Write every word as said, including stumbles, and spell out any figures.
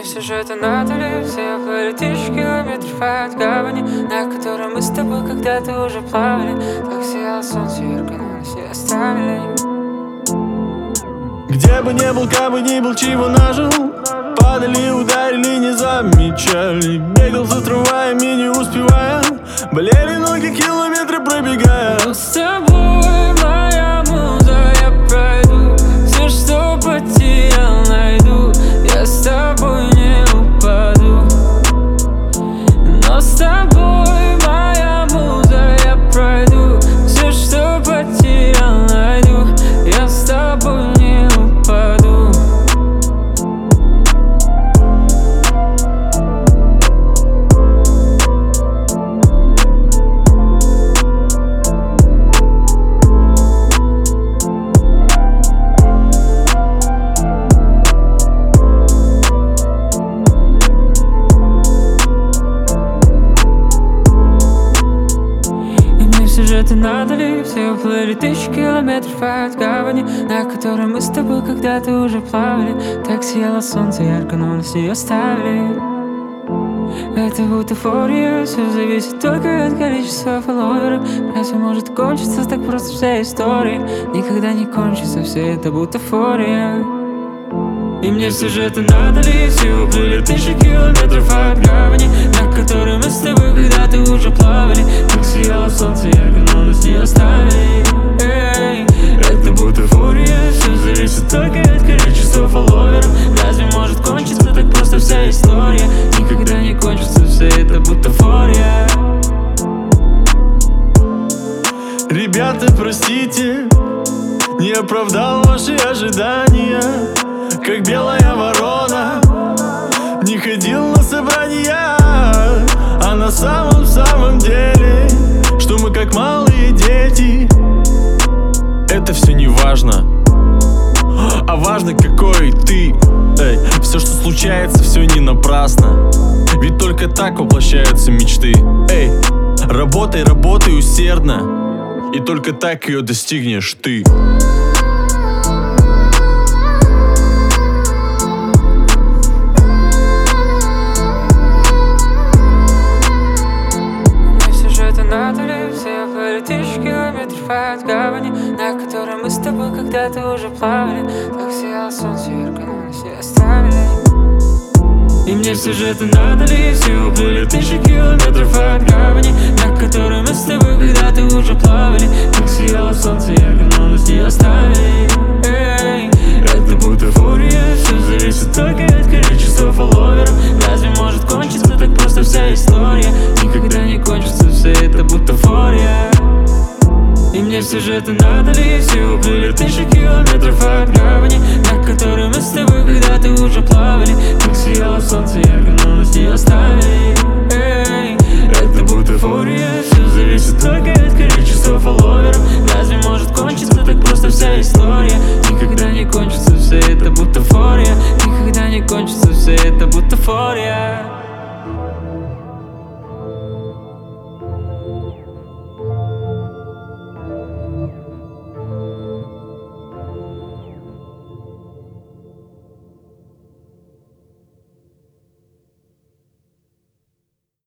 мне все же это надо ли? Все уплыли тысячи километров от гавани, на которой мы с тобой когда-то уже плавали. Так сияло солнце ярко, но нас не оставили. Где бы не был, как бы ни был, чего нажил, падали, ударили, не замечали. Бегал за трамваями, не успевая, болели ноги, километры пробегая. Но с тобой моя муза, я пройду все, что потерял, найду. Я с тобой не упаду. Но с тобой моя муза, я пройду все, что потерял, найду. Я с тобой не упаду. Это надо ли? Все уплыли тысячи километров от гавани, на которой мы с тобой когда-то уже плавали. Так сияло солнце ярко, но нас не оставили. Это бутафория, все зависит только от количества фолловеров. Разве может кончиться так просто вся история? Никогда не кончится, все это бутафория. И мне все же это надо ли? Все уплыли тысячи километров от гавани, на которой мы с тобой когда-то уже плавали. Так сияло солнце ярко, но нас не оставили. Эй, это бутафория, все зависит только от количества фолловеров. Разве может кончиться так просто вся история? Никогда не кончится, все это бутафория. Ребята, простите, не оправдал ваши ожидания. Как белая ворона, не ходил на собрания. А на самом-самом деле, что мы как малые дети. Это все не важно, а важно, какой ты. Эй, все, что случается, все не напрасно. Ведь только так воплощаются мечты. Эй, работай, работай усердно, и только так ее достигнешь ты. Тысячи километров от гавани, на которой мы с тобой когда-то уже плавали. Так сияло солнце ярко, но нас не оставили. И мне все же это надо ли? Все уплыли тысячи километров от гавани, на которой мы с тобой когда-то уже плавали. Так сияло солнце ярко, но нас не оставили. Эй, это бутафория, все зависит только от количества фолловеров. Разве может кончиться так просто вся история? Никогда не кончится, все это бутафория. И мне все же это надо ли? Все уплыли тысячи